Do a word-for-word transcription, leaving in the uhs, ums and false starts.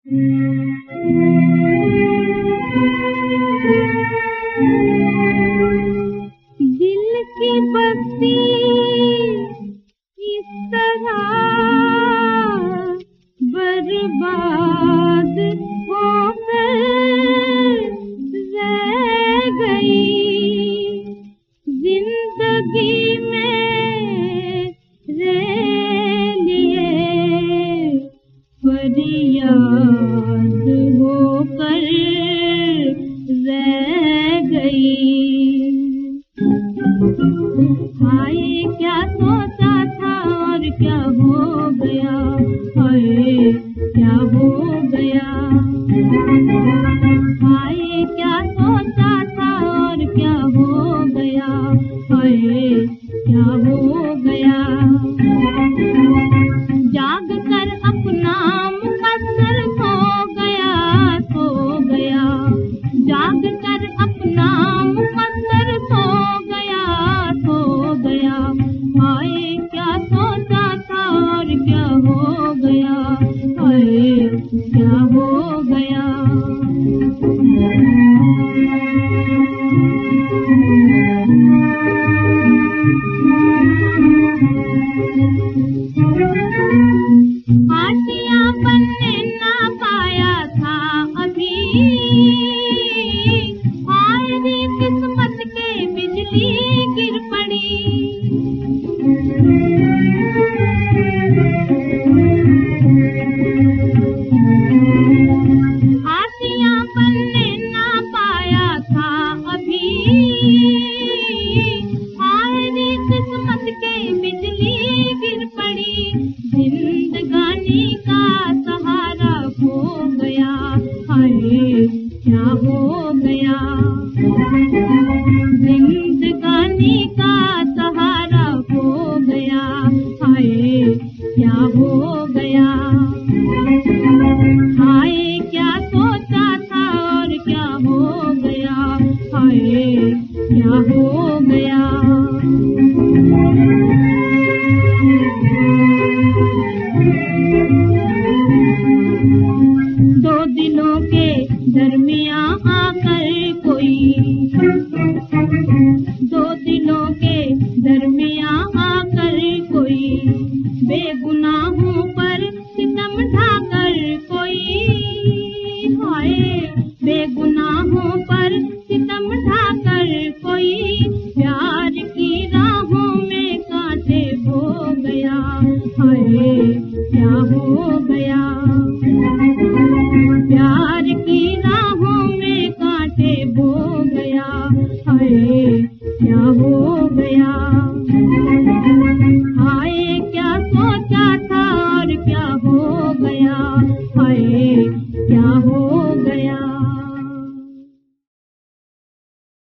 दिल की बत्ती इस तरह बर्बाद होकर रह गई। जिंदगी में रह लिए फरियाद होकर रह गई। हाय क्या सोचा था और क्या हो गया, हाय क्या हो गया। हाय क्या सोचा था और क्या हो गया, हाय क्या हो गया। जाग कर अपना मुकद्दर सो गया, सो गया। जाग कर अपना मुकद्दर सो गया, सो गया। हाय क्या सोचा था और क्या हो गया, हाय क्या हो गया। आशियाँ बनने ना पाया था अभी, हाय रे किस्मत के बिजली गिर पड़ी। आशियाँ बनने ना पाया था अभी, हाय रे किस्मत के बिजली गिर पड़ी। जिंदगानी का सहारा खो गया, हाय क्या हो गया। जिंदगानी का सहारा खो गया, हाय क्या हो गया। हाय क्या सोचा था और क्या हो गया, हाय क्या हो गया। दो दिलों के दरमियां आकर कोई, दो दिलों के दरमियां आकर कोई, बेगुनाहों पर सितम ढाकर कोई, हाय बेगुनाहों पर सितम ढाकर कोई, प्यार की राहों में कांटे बो गया, हाय क्या हो गया। प्यार की राहों में कांटे बो गया, हाय क्या हो गया। हाय क्या सोचा था और क्या हो गया, हाय क्या हो